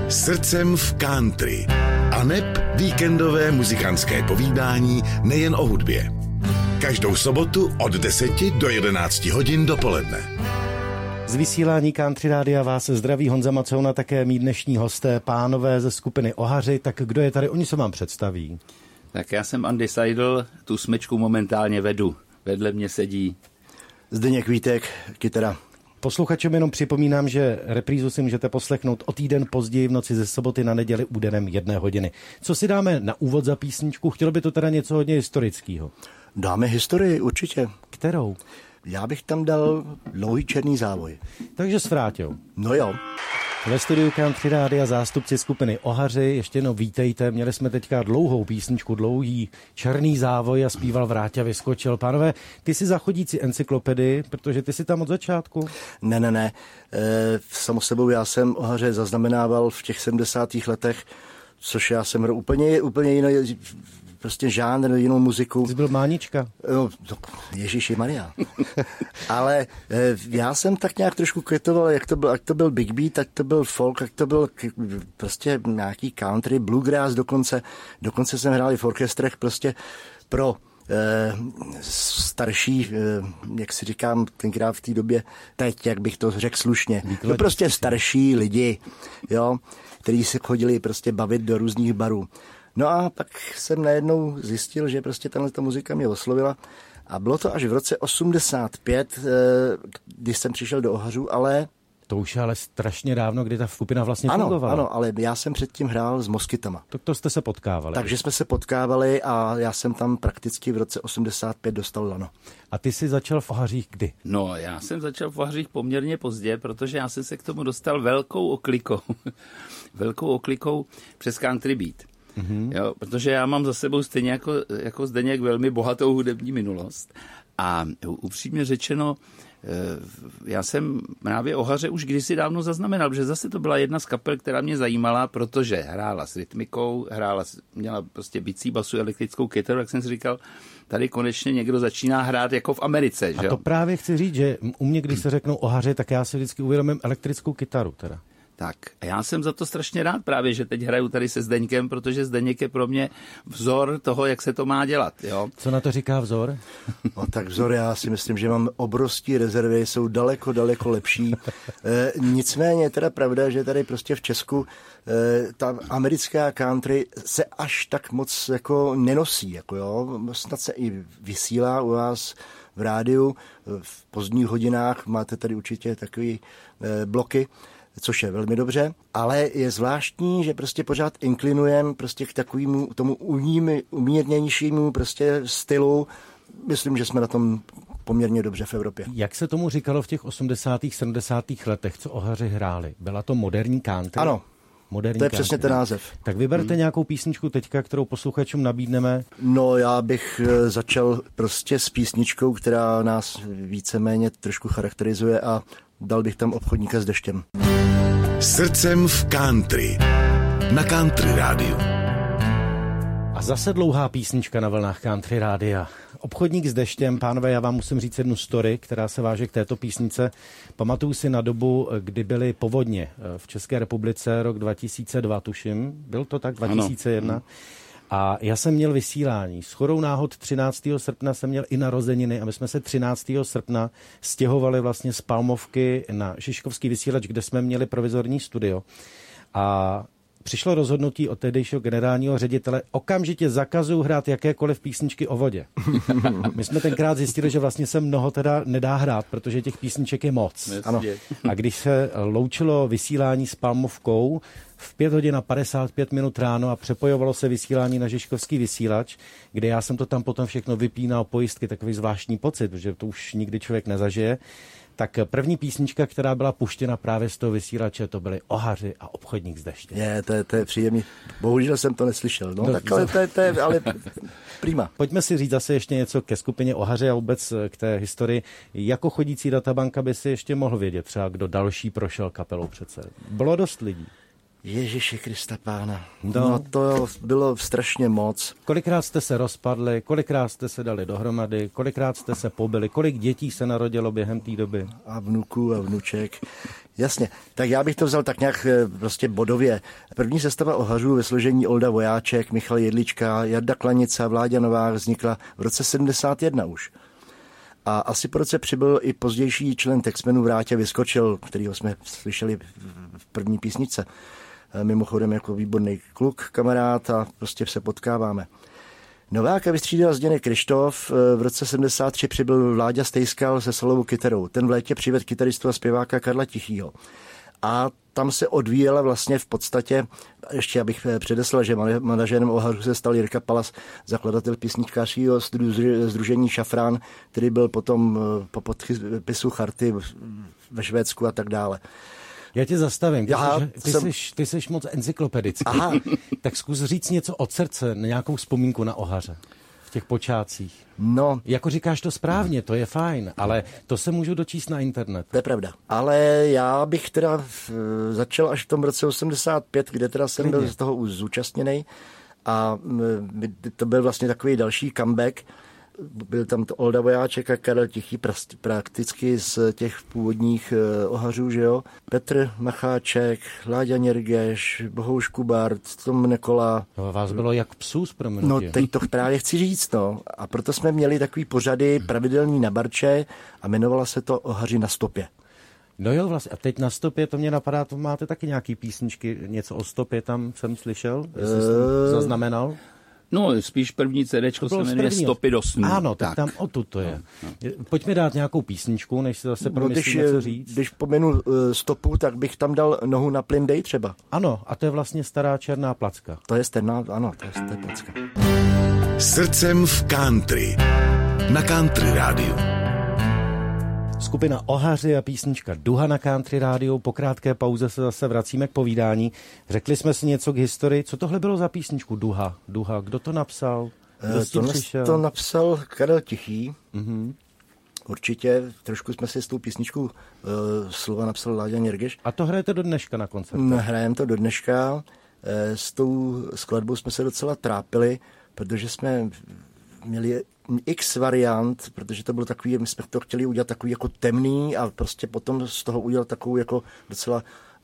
Srdcem v country. Aneb víkendové muzikantské povídání nejen o hudbě. Každou sobotu od 10 do 11 hodin dopoledne. Z vysílání Country Rádia vás zdraví Honza Macouna, také mý dnešní hosté, pánové ze skupiny Ohaři. Tak kdo je tady? Oni se vám představí. Tak já jsem Andy Seidl, tu smečku momentálně vedu. Vedle mě sedí Zdeněk Vítek, kytara. Posluchačům jenom připomínám, že reprízu si můžete poslechnout o týden později v noci ze soboty na neděli úderem 1 hodiny. Co si dáme na úvod za písničku? Chtělo by to teda něco hodně historického. Dáme historii, určitě. Kterou? Já bych tam dal Dlouhý černý závoj. Takže s Vráťou. No jo. Ve studiu Country Rádia zástupci skupiny Ohaři, ještě jednou vítejte. Měli jsme teďka dlouhou písničku, Dlouhý černý závoj a zpíval Vráťa Vyskočil. Pánové, ty jsi za chodící encyklopedii, protože ty jsi tam od začátku? Ne. Samo sebou já jsem Ohaře zaznamenával v těch 70. letech, což já jsem úplně jiný, prostě žánr, jinou muziku. Jsi byl mánička? No, Ježíši Maria. Ale já jsem tak nějak trošku kvitoval, jak to byl Big Beat, tak to byl folk, jak to byl prostě nějaký country, bluegrass dokonce. Dokonce jsem hrál i v orchestrech prostě pro starší, jak si říkám tenkrát v té době, teď, jak bych to řekl slušně, no prostě starší lidi, jo, kteří se chodili prostě bavit do různých barů. No a pak jsem najednou zjistil, že prostě tahle muzika mě oslovila a bylo to až v roce 85, když jsem přišel do Ohařů, ale... To už je ale strašně dávno, kdy ta skupina vlastně fungovala. Ano, ale já jsem předtím hrál s Moskytama. To jste se potkávali. Takže jsme se potkávali a já jsem tam prakticky v roce 85 dostal lano. A ty jsi začal v Ohařích kdy? No, já jsem začal v Ohařích poměrně pozdě, protože já jsem se k tomu dostal velkou oklikou přes Country Beat. Mm-hmm. Jo, protože já mám za sebou stejně jako Zdeněk velmi bohatou hudební minulost. A upřímně řečeno, já jsem právě Ohaře už kdysi dávno zaznamenal, protože zase to byla jedna z kapel, která mě zajímala, protože hrála s rytmikou, měla prostě bicí, basu, elektrickou kytaru, jak jsem si říkal, tady konečně někdo začíná hrát jako v Americe. Že? A to právě chci říct, že u mě, když se řeknou Ohaře, tak já si vždycky uvědomím elektrickou kytaru teda. Tak, já jsem za to strašně rád právě, že teď hraju tady se Zdeňkem, protože Zdeněk je pro mě vzor toho, jak se to má dělat. Jo? Co na to říká vzor? No tak vzor, já si myslím, že mám obrovské rezervy, jsou daleko lepší. Nicméně je teda pravda, že tady prostě v Česku ta americká country se až tak moc jako nenosí. Jako jo? Snad se i vysílá u vás v rádiu, v pozdních hodinách máte tady určitě takový bloky, což je velmi dobře, ale je zvláštní, že prostě pořád inklinujeme prostě k takovému tomu umírnějšímu prostě stylu. Myslím, že jsme na tom poměrně dobře v Evropě. Jak se tomu říkalo v těch 80. 70. letech, co Ohaři hráli? Byla to moderní country? Ano. Moderní to je country. Přesně ten název. Tak vyberte nějakou písničku teďka, kterou posluchačům nabídneme. No, já bych začal prostě s písničkou, která nás víceméně trošku charakterizuje a dal bych tam Obchodníka s deštěm. Srdcem v country. Na Country Rádiu. A zase dlouhá písnička na vlnách Country Rádia. Obchodník s deštěm, pánové, já vám musím říct jednu story, která se váže k této písnice. Pamatuju si na dobu, kdy byly povodně v České republice, rok 2002, tuším. Byl to tak? 2001? Ano. A já jsem měl vysílání. Shodou náhod 13. srpna jsem měl i narozeniny a my jsme se 13. srpna stěhovali vlastně z Palmovky na Žižkovský vysílač, kde jsme měli provizorní studio. A přišlo rozhodnutí od tehdejšího generálního ředitele, okamžitě zakazuju hrát jakékoliv písničky o vodě. My jsme tenkrát zjistili, že vlastně se mnoho teda nedá hrát, protože těch písniček je moc. Ano. A když se loučilo vysílání s Palmovkou v 5 hodin a 55 minut ráno a přepojovalo se vysílání na Žižkovský vysílač, kde já jsem to tam potom všechno vypínal, pojistky, takový zvláštní pocit, protože to už nikdy člověk nezažije. Tak první písnička, která byla puštěna právě z toho vysílače, to byly Ohaři a Obchodník s deštěm. To je příjemný. Bohužel jsem to neslyšel. No, tak ale to je ale prima. Pojďme si říct zase ještě něco ke skupině Ohaři a vůbec k té historii. Jako chodící databanka by si ještě mohl vědět třeba, kdo další prošel kapelou přece. Bylo dost lidí. Ježiši Krista Pána. No to bylo strašně moc. Kolikrát jste se rozpadli, kolikrát jste se dali dohromady, kolikrát jste se pobili, kolik dětí se narodilo během té doby? A vnuků a vnuček. Jasně, tak já bych to vzal tak nějak prostě bodově. První sestava Ohařů ve složení Olda Vojáček, Michal Jedlička, Jarda Klanica, Vláďa Novák vznikla v roce 71 už. A asi po roce přibyl i pozdější člen Texmenu Vráťa Vyskočil, kterýho jsme slyšeli v první písničce. Mimochodem jako výborný kluk, kamarád a prostě se potkáváme. Nováka vystřídal Zdeněk Kryštof, v roce 73 přibyl Vláďa Stejskal se solovou kytarou. Ten v létě přivedl kytaristu a zpěváka Karla Tichýho. A tam se odvíjela vlastně v podstatě, ještě abych předeslal, že manažerem Ohařů se stal Jirka Palas, zakladatel písničkářského sdružení Šafrán, který byl potom po podpisu charty ve Švédsku a tak dále. Já tě zastavím. Ty jsi moc encyklopedický. Aha. Tak zkus říct něco od srdce, nějakou vzpomínku na Ohaře v těch počátcích. No. Jako říkáš to správně, to je fajn, ale to se můžu dočíst na internet. To je pravda. Ale já bych teda začal až v tom roce 85, kde teda jsem byl z toho už zúčastněnej a to byl vlastně takový další comeback. Byl tam to Olda Vojáček a Karel Tichý prakticky z těch původních Ohařů, že jo. Petr Macháček, Láďa Něrgeš, Bohouš Kubart, Tom Nekola. No, vás bylo jak psů z prominutí. No teď to právě chci říct, no. A proto jsme měli takový pořady pravidelný na Barče a jmenovala se to Ohaři na stopě. No jo, vlastně. A teď na stopě to mě napadá, to máte taky nějaký písničky, něco o stopě tam jsem slyšel, jestli jsi zaznamenal. No, spíš první CDčko se jmenuje Stopy do snu. Ano, tak tam odtud to je. No. Pojďme dát nějakou písničku, než se zase promyslí něco říct. Když pomenu stopu, tak bych tam dal Nohu na plyn dej třeba. Ano, a to je vlastně Stará černá placka. To je ano, to je placka. Srdcem v country. Na Country rádiu. Skupina Ohaři a písnička Duha na Country rádiu. Po krátké pauze se zase vracíme k povídání. Řekli jsme si něco k historii. Co tohle bylo za písničku Duha? Kdo to napsal? To napsal Karel Tichý. Mm-hmm. Určitě. Trošku jsme si s tou písničkou slova napsal Láďa Něrgeš. A to hrajete do dneška na koncertu? Hrajeme to do dneška. S tou skladbou jsme se docela trápili, protože jsme měli x variant, protože to bylo takový, my jsme to chtěli udělat takový jako temný a prostě potom z toho udělat takovou jako docela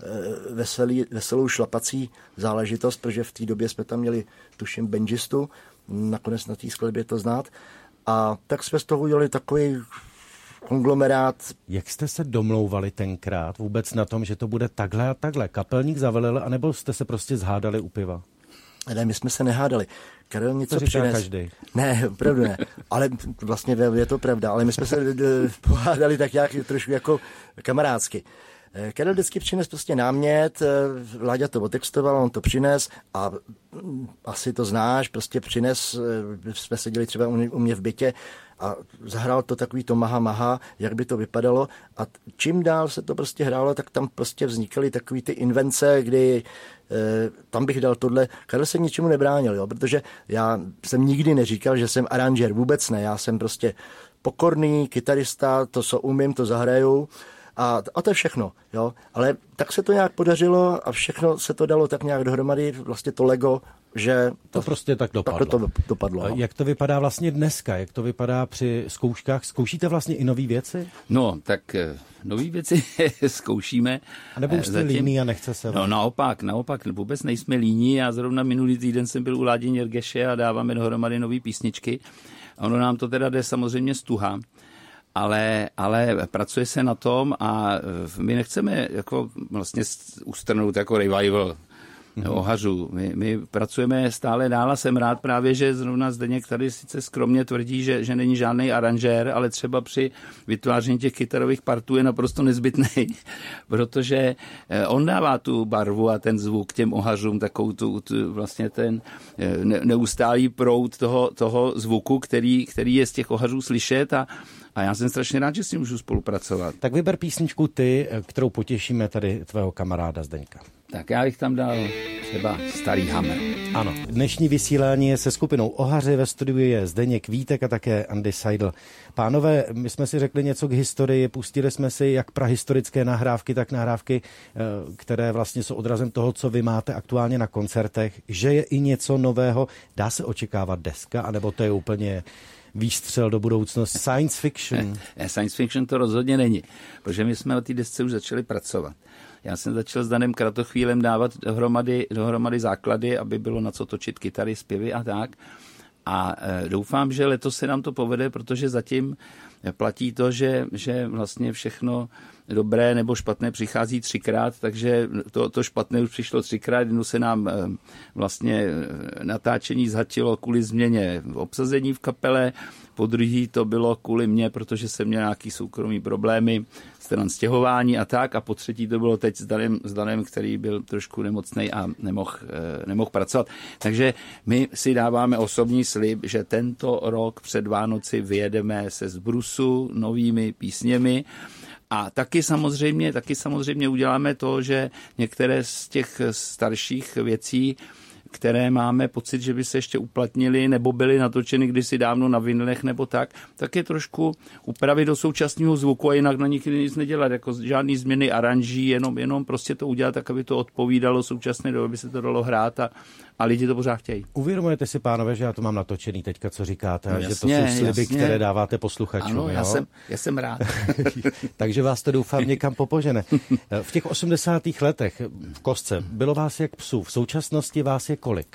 veselou šlapací záležitost, protože v té době jsme tam měli, tuším, banjistu, nakonec na té skladbě to znát. A tak jsme z toho udělali takový konglomerát. Jak jste se domlouvali tenkrát vůbec na tom, že to bude takhle a takhle? Kapelník zavelel, anebo jste se prostě zhádali u piva? Ne, my jsme se nehádali. Karel něco přines. Každý. Ne, opravdu ne. Ale vlastně je to pravda. Ale my jsme se pohádali tak nějak trošku jako kamarádsky. Karel vždycky přines prostě námět, Láďa to otextoval, on to přines a asi to znáš, prostě přines, jsme seděli třeba u mě v bytě a zahrál to takový to maha, jak by to vypadalo a čím dál se to prostě hrálo, tak tam prostě vznikaly takový ty invence, kdy tam bych dal tohle. Karel se ničemu nebránil, jo, protože já jsem nikdy neříkal, že jsem aranžér, vůbec ne, já jsem prostě pokorný kytarista, to, co umím, to zahraju. A to je všechno, jo. Ale tak se to nějak podařilo a všechno se to dalo tak nějak dohromady, vlastně to Lego, že to prostě tak dopadlo. To dopadlo. No. Jak to vypadá vlastně dneska? Jak to vypadá při zkouškách? Zkoušíte vlastně i nové věci? No, tak nové věci zkoušíme. A nebo už jste líní a nechce se? No, naopak, vůbec nejsme líní. Já zrovna minulý týden jsem byl u Ládi Něrgeše a dáváme dohromady nové písničky. Ono nám to teda jde samozřejmě stuha. Ale pracuje se na tom a my nechceme jako vlastně ustrnout jako revival Ohařů. My pracujeme stále dál a jsem rád právě, že zrovna Zdeněk tady sice skromně tvrdí, že není žádný aranžér, ale třeba při vytváření těch kytarových partů je naprosto nezbytný, protože on dává tu barvu a ten zvuk těm Ohařům, takovou tu vlastně ten neustálý proud toho zvuku, který je z těch Ohařů slyšet a já jsem strašně rád, že s ním můžu spolupracovat. Tak vyber písničku ty, kterou potěšíme tady tvého kamaráda Zdeňka. Tak já bych tam dal třeba Starý Hammer. Ano, dnešní vysílání je se skupinou Ohaři, ve studiu je Zdeněk Vítek a také Andy Seidl. Pánové, my jsme si řekli něco k historii, pustili jsme si jak prahistorické nahrávky, tak nahrávky, které vlastně jsou odrazem toho, co vy máte aktuálně na koncertech, že je i něco nového. Dá se očekávat deska, anebo to je úplně výstřel do budoucnosti? Science fiction? Science fiction to rozhodně není, protože my jsme na té desce už začali pracovat. Já jsem začal s Danem Kratochvílem dávat dohromady základy, aby bylo na co točit kytary, zpěvy a tak. A doufám, že letos se nám to povede, protože zatím platí to, že vlastně všechno dobré nebo špatné přichází 3krát, takže to špatné už přišlo 3krát, jednou se nám vlastně natáčení zhatilo kvůli změně v obsazení v kapele, po druhý to bylo kvůli mně, protože jsem měl nějaký soukromý problémy, stran stěhování a tak, a po třetí to bylo teď s Danem, který byl trošku nemocnej a nemohl pracovat. Takže my si dáváme osobní slib, že tento rok před Vánoci vyjedeme se z Brusu novými písněmi. A taky samozřejmě uděláme to, že některé z těch starších věcí, které máme pocit, že by se ještě uplatnily nebo byly natočeny kdysi dávno na vinylech nebo tak je trošku upravit do současného zvuku a jinak na nich nic nedělat, jako žádný změny aranží, jenom prostě to udělat tak, aby to odpovídalo současné době, aby se to dalo hrát a lidi to pořád chtějí. Uvědomujete si, pánové, že já to mám natočený teďka, co říkáte, no, že to jsou sliby, které dáváte posluchačům. Ano, já jsem rád. Takže vás to doufám někam popožene. V těch 80. letech v Kostce bylo vás jak psů, v současnosti vás je kolik?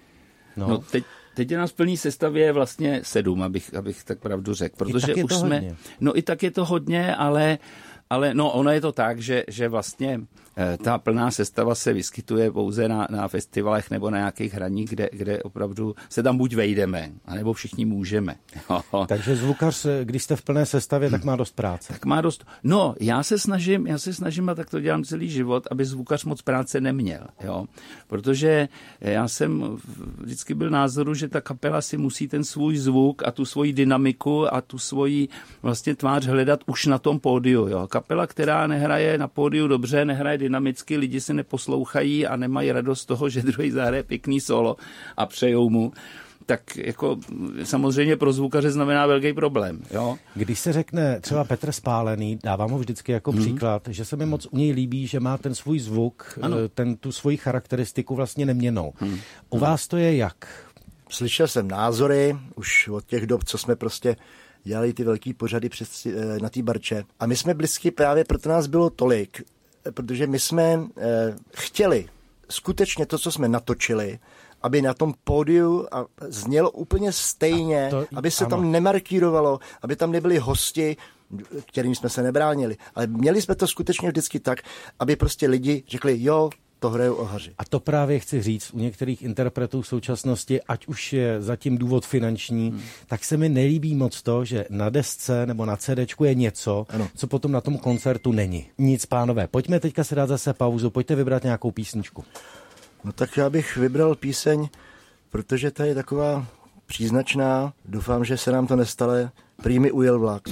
No teď je nás v plný sestavě vlastně 7, abych tak pravdu řekl, protože už jsme... Hodně. No i tak je to hodně, ale ono je to tak, že vlastně ta plná sestava se vyskytuje pouze na festivalech nebo na nějakých hraních, kde opravdu se tam buď vejdeme, anebo všichni můžeme. Takže zvukař, když jste v plné sestavě, tak má dost práce. Tak má dost. No, já se snažím a tak to dělám celý život, aby zvukař moc práce neměl. Jo? Protože já jsem vždycky byl názoru, že ta kapela si musí ten svůj zvuk a tu svoji dynamiku a tu svoji vlastně tvář hledat už na tom pódiu. Jo? Kapela, která nehraje na pódiu dobře, nehraje dynamicky, lidi se neposlouchají a nemají radost z toho, že druhý zahraje pěkný solo a přejou mu, tak jako samozřejmě pro zvukaře znamená velký problém. Jo? Když se řekne třeba Petr Spálený, dávám ho vždycky jako příklad, že se mi moc u něj líbí, že má ten svůj zvuk, tu svoji charakteristiku vlastně neměnnou. U vás to je jak? Slyšel jsem názory už od těch dob, co jsme prostě dělali ty velký pořady na té Barče. A my jsme blízky právě, proto nás bylo tolik, protože my jsme chtěli skutečně to, co jsme natočili, aby na tom pódiu znělo úplně stejně, aby se tam nemarkírovalo, aby tam nebyli hosti, kterým jsme se nebránili. Ale měli jsme to skutečně vždycky tak, aby prostě lidi řekli, jo, to hrajou Ohaři. A to právě chci říct, u některých interpretů v současnosti, ať už je zatím důvod finanční, tak se mi nelíbí moc to, že na desce nebo na CDčku je něco, co potom na tom koncertu není. Nic, pánové, pojďme teďka se dát zase pauzu, pojďte vybrat nějakou písničku. No tak já bych vybral píseň, protože ta je taková příznačná, doufám, že se nám to nestane, prý mi ujel vlak.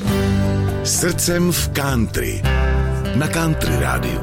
Srdcem v country. Na Country rádiu.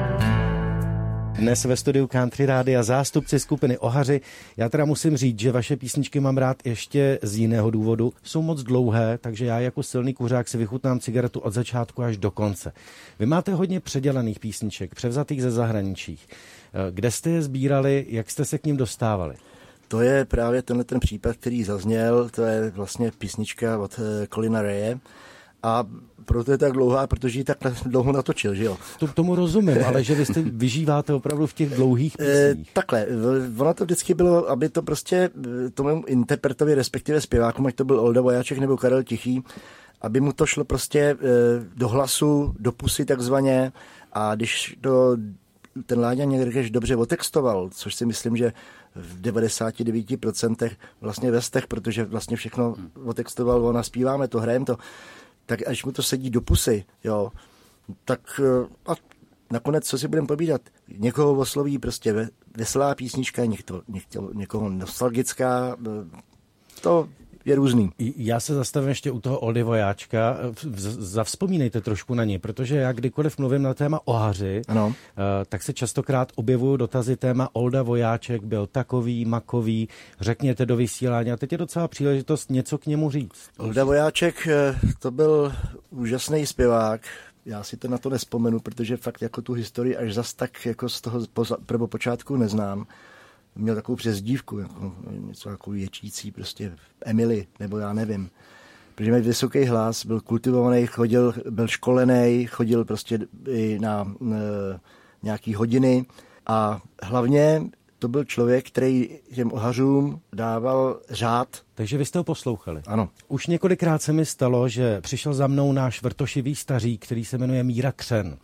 Dnes ve studiu Country Rádia zástupci skupiny Ohaři. Já teda musím říct, že vaše písničky mám rád ještě z jiného důvodu. Jsou moc dlouhé, takže já jako silný kuřák si vychutnám cigaretu od začátku až do konce. Vy máte hodně předělaných písniček, převzatých ze zahraničí. Kde jste je sbírali, jak jste se k ním dostávali? To je právě ten případ, který zazněl, to je vlastně písnička od Colina Raye. A proto je tak dlouhá, protože ji tak dlouho natočil, že jo? Tomu rozumím, ale že vy vyžíváte opravdu v těch dlouhých písních. Takhle, ono to vždycky bylo, aby to prostě tomu interpretovi, respektive zpěvákům, ať to byl Olda Vojáček nebo Karel Tichý, aby mu to šlo prostě do hlasu, do pusy takzvaně, a když to ten Láďa Někdeš dobře otextoval, což si myslím, že v 99% vlastně ve stech, protože vlastně všechno otextoval, ona zpíváme to, hrajeme to, tak až mu to sedí do pusy, jo, tak a nakonec, co si budeme povídat, někoho osloví prostě veselá písnička, někoho nostalgická, to je různý. Já se zastavím ještě u toho Oldy Vojáčka. Zavzpomínejte trošku na ní, protože já kdykoliv mluvím na téma Ohaři, tak se častokrát objevují dotazy téma Olda Vojáček byl takový, makový, řekněte do vysílání a teď je docela příležitost něco k němu říct. Olda Vojáček to byl úžasný zpěvák. Já si to na to nespomenu, protože fakt jako tu historii až zas tak jako z toho prvopočátku neznám. Měl takovou přezdívku, jako něco jako ječící, prostě Emily, nebo já nevím. Protože měl vysoký hlas, byl kultivovaný, byl školený, chodil prostě i na nějaký hodiny a hlavně to byl člověk, který těm ohařům dával řád. Takže vy jste ho poslouchali? Ano. Už několikrát se mi stalo, že přišel za mnou náš vrtošivý stařík, který se jmenuje Míra Křen.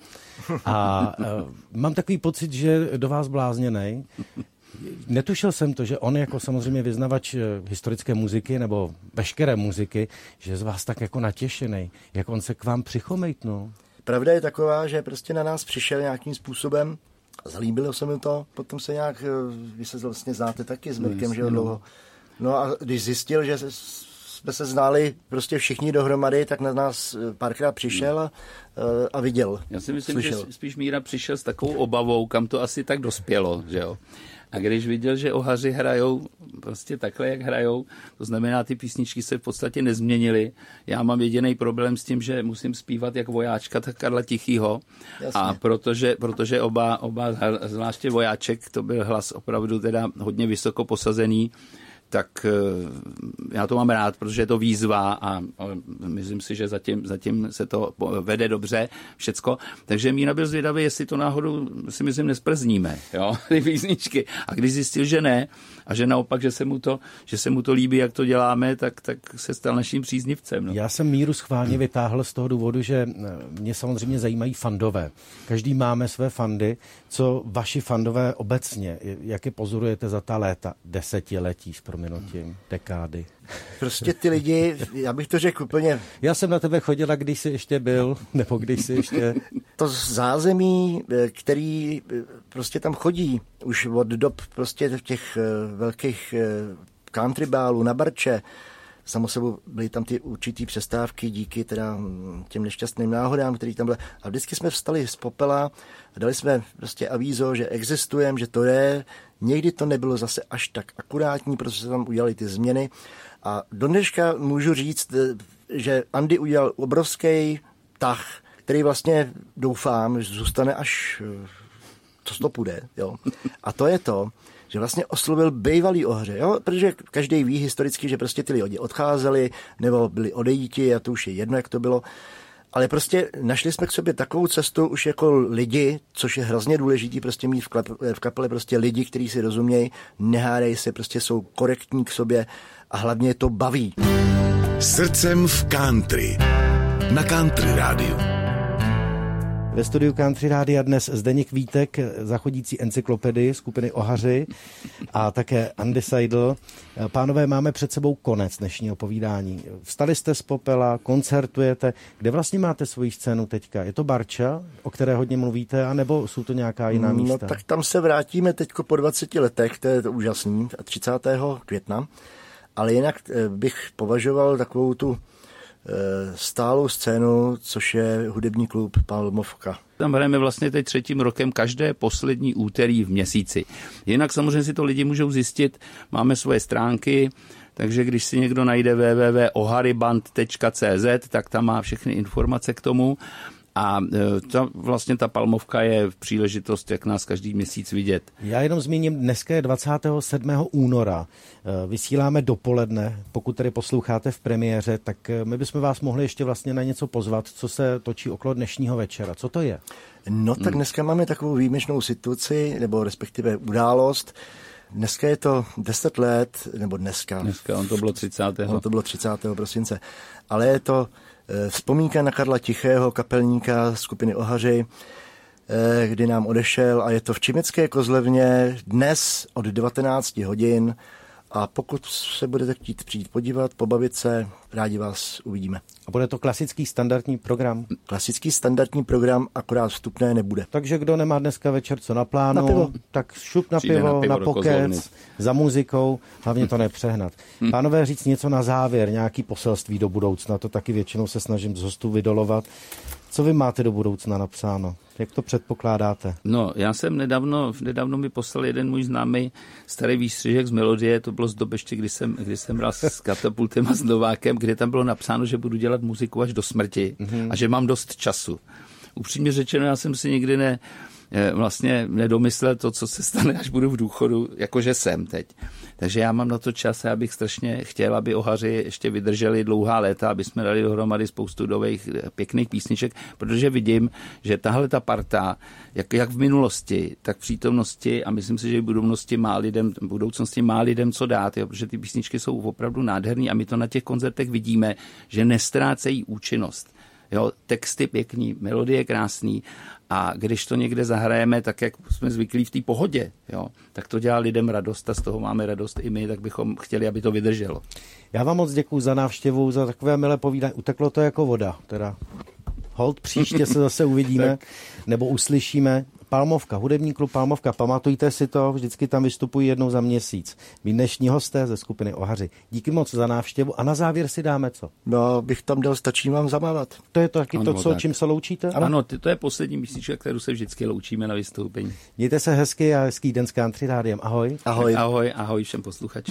A mám takový pocit, že je do vás blázněnej. Netušil jsem to, že on jako samozřejmě vyznavač historické muziky nebo veškeré muziky, že je z vás tak jako natěšenej. Jak on se k vám přichomejtnul? Pravda je taková, že prostě na nás přišel nějakým způsobem, zalíbilo se mi to, potom se nějak, vy se vlastně znáte taky s Mirkem, že jo, dlouho. No a když zjistil, že jsme se znali prostě všichni dohromady, tak na nás párkrát přišel a viděl. Já si myslím, slyšel. že spíš Míra přišel s takovou obavou, kam to asi tak dospělo, že jo. A když viděl, že Ohaři hrajou prostě takhle, jak hrajou, to znamená, ty písničky se v podstatě nezměnily. Já mám jediný problém s tím, že musím zpívat jak Vojáčka, tak Karla Tichýho. Jasně. A protože oba, zvláště Vojáček, to byl hlas opravdu teda hodně vysoko posazený, tak já to mám rád, protože je to výzva a myslím si, že zatím se to vede dobře všecko. Takže Míra byl zvědavý, jestli to náhodou si myslím nesprzníme, jo, ty písničky. A když zjistil, že ne a že naopak, že se mu to líbí, jak to děláme, tak se stal naším příznivcem. No. Já jsem Míru schválně vytáhl z toho důvodu, že mě samozřejmě zajímají fandové. Každý máme své fandy. Co vaši fandové obecně, jak je pozorujete za ta léta, desetiletí, s prominutím, dekády? Prostě ty lidi, já bych to řekl úplně... Já jsem na tebe chodila, když jsi ještě byl, nebo když jsi ještě... To zázemí, který prostě tam chodí už od dob prostě těch velkých country bálů na Barče, samo sebou byly tam ty určitý přestávky díky teda těm nešťastným náhodám, který tam byly. A vždycky jsme vstali z popela a dali jsme prostě avízo, že existujeme, že to je. Někdy to nebylo zase až tak akurátní, protože se tam udělali ty změny. A do dneška můžu říct, že Andy udělal obrovský tah, který vlastně doufám, že zůstane až to půjde. Jo. A to je to, že vlastně oslovil bývalý Ohaře, jo? Protože každý ví historicky, že prostě ty lidi odcházeli nebo byli odejíti a to už je jedno, jak to bylo. Ale prostě našli jsme k sobě takovou cestu už jako lidi, což je hrozně důležitý prostě mít v kapele prostě lidi, kteří si rozumějí, nehádají se, prostě jsou korektní k sobě a hlavně je to baví. Srdcem v country. Na Country rádiu. Ve studiu Country Rádia dnes Zdeněk Vítek, zachodící encyklopedii skupiny Ohaři a také Andy Seidl. Pánové, máme před sebou konec dnešního povídání. Vstali jste z popela, koncertujete. Kde vlastně máte svoji scénu teďka? Je to Barča, o které hodně mluvíte, anebo jsou to nějaká jiná místa? No tak tam se vrátíme teďko po 20 letech, to je to úžasný, 30. května. Ale jinak bych považoval takovou tu stálou scénu, což je hudební klub Palmovka. Tam hrajeme vlastně teď 3. rokem každé poslední úterý v měsíci. Jinak samozřejmě si to lidi můžou zjistit, máme svoje stránky, takže když si někdo najde www.ohariband.cz, tak tam má všechny informace k tomu. A vlastně ta Palmovka je příležitost, jak nás každý měsíc vidět. Já jenom zmíním, dneska je 27. února. Vysíláme dopoledne. Pokud tedy posloucháte v premiéře, tak my bychom vás mohli ještě vlastně na něco pozvat, co se točí okolo dnešního večera. Co to je? No tak dneska máme takovou výjimečnou situaci, nebo respektive událost. Dneska je to 10 let, nebo dneska. On to bylo 30. To bylo 30. prosince. Ale je to vzpomínka na Karla Tichého, kapelníka skupiny Ohaři, kdy nám odešel a je to v Čimecké Kozlevně dnes od 19 hodin A pokud se budete chtít přijít podívat, pobavit se, rádi vás uvidíme. A bude to klasický standardní program? Klasický standardní program, akorát vstupné nebude. Takže kdo nemá dneska večer co na plánu, na pivo. Tak šup na pivo, na pokec, za muzikou, hlavně to nepřehnat. Pánové, říct něco na závěr, nějaký poselství do budoucna, to taky většinou se snažím z hostů vydolovat. Co vy máte do budoucna napsáno? Jak to předpokládáte? No, já jsem nedávno mi poslal jeden můj známý starý výstřižek z melodie, to bylo z doby ještě, kdy jsem hrál s Katapultem a s Novákem, kde tam bylo napsáno, že budu dělat muziku až do smrti a že mám dost času. Upřímně řečeno, já jsem si nikdy vlastně nedomyslel to, co se stane, až budu v důchodu, jakože jsem teď. Takže já mám na to čas a já bych strašně chtěl, aby Ohaři ještě vydrželi dlouhá léta, aby jsme dali dohromady spoustu nových pěkných písniček, protože vidím, že tahle ta parta, jak v minulosti, tak v přítomnosti a myslím si, že v budoucnosti má lidem co dát, jo, protože ty písničky jsou opravdu nádherný a my to na těch koncertech vidíme, že nestrácejí účinnost. Jo, texty pěkný, melodie krásný a když to někde zahrajeme, tak jak jsme zvyklí v té pohodě, jo, tak to dělá lidem radost a z toho máme radost i my, tak bychom chtěli, aby to vydrželo. Já vám moc děkuju za návštěvu, za takové milé povídání. Uteklo to jako voda, teda hold, příště se zase uvidíme nebo uslyšíme. Palmovka, hudební klub Palmovka, pamatujte si to, vždycky tam vystupují jednou za měsíc. Mí dnešní hosté ze skupiny Ohaři. Díky moc za návštěvu a na závěr si dáme co? No, bych tam dal, stačí vám zamávat. To je to taky to, čím se loučíte? Ano, to je poslední písnička, kterou se vždycky loučíme na vystoupení. Mějte se hezky a hezký den s Country Rádiem. Ahoj. Ahoj všem posluchačům.